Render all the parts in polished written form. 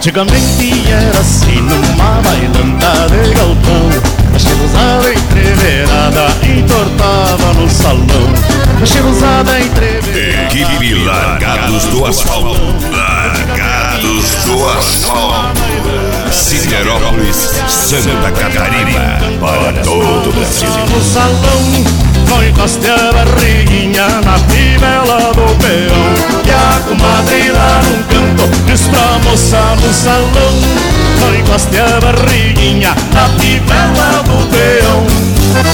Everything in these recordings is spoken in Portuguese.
Antigamente era assim numa bailanta de galpão. A chiluzada entreverada entortava no salão. A chiluzada entreverada. Equipe Largados do Asfalto. Largados do Asfalto. Siderópolis, Santa Catarina, para todo o Brasil. No salão, não encoste a barriguinha na fivela do peão. E a comadre lá num canto diz pra moça no salão: não encoste a barriguinha na fivela do peão.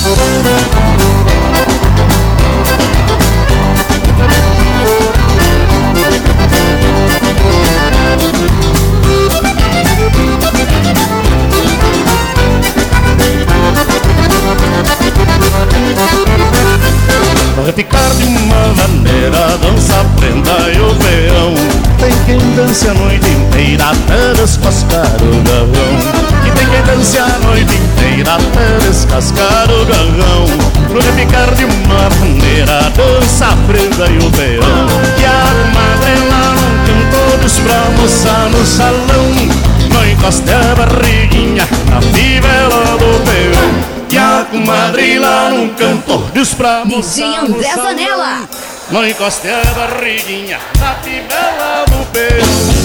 Para ficar de uma maneira, dança, prenda e o peão. Tem quem dance a noite inteira até descascar o garrão. E tem quem dance a noite inteira até descascar o garrão. Para ficar de uma maneira, dança, prenda e o peão. E a comadre lá num canto diz pra moça no salão: não encoste a barriguinha na fivela do peão. E a comadre lá num canto diz pra moça no salão: não encoste a barriguinha na fivela do peão.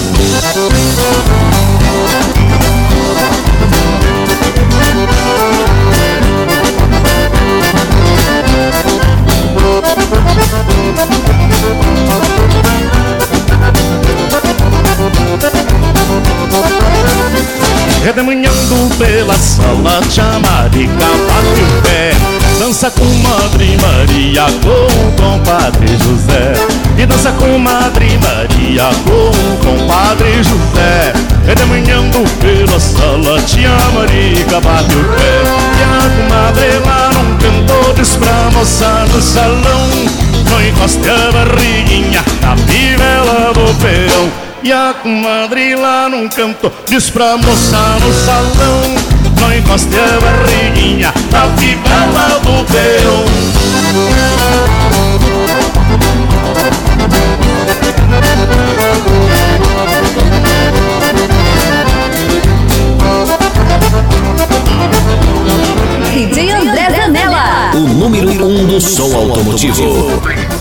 Redemanhando pela sala, chamarica bate o pé. Dança com Madre Maria com o compadre José. E dança com Madre Maria com o compadre José. Redemanhando pela sala, tia Marica bate o pé. E a comadre lá num canto diz pra moça no salão: não encoste a barriguinha na fivela do peão. E a comadre lá num canto diz pra moça no salão: não encoste a barriguinha na fivela do peão. DJ André Zanella, o número 1 do som automotivo.